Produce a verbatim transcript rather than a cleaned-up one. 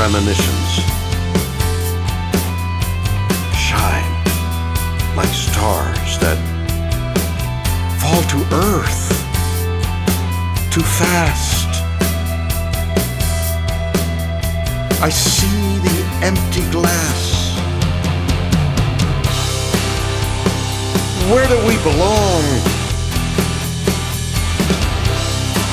premonitions shine like stars that fall to earth too fast. I see the empty glass. Where do we belong?